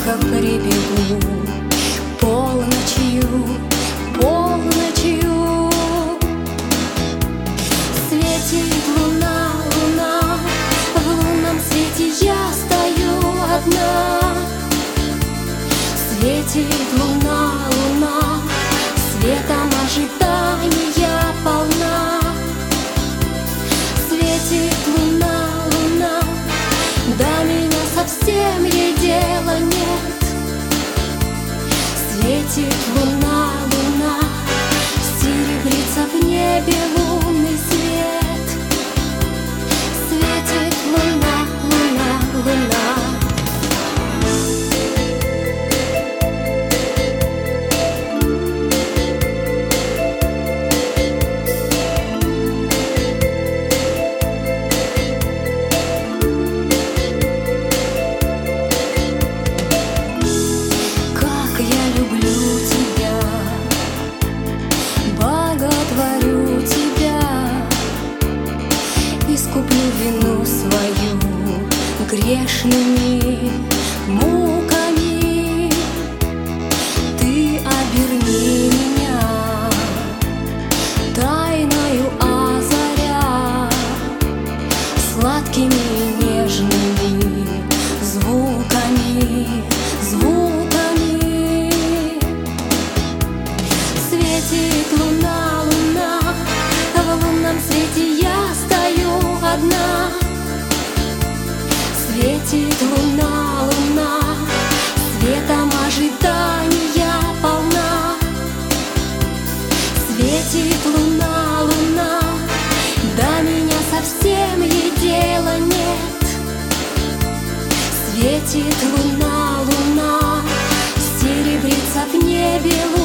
тихо прибегу полночью, полночью. Светит луна, луна, в лунном свете я стою одна. Светит луна, луна, светом ожидания полна. Светит луна, луна, до меня совсем ей дела нет. Светит луна, луна, серебрится в небе лунный свет. Светит луна, луна, луна. Искуплю вину свою грешными муками. Ты оберни меня тайною озаря, сладкими и нежными звуками, звуками. Светит луна, луна, в лунном свете я стою одна. Светит луна, луна, светом ожидания полна. Светит луна, луна, до меня совсем ей дела нет. Светит луна, луна, серебрится в небе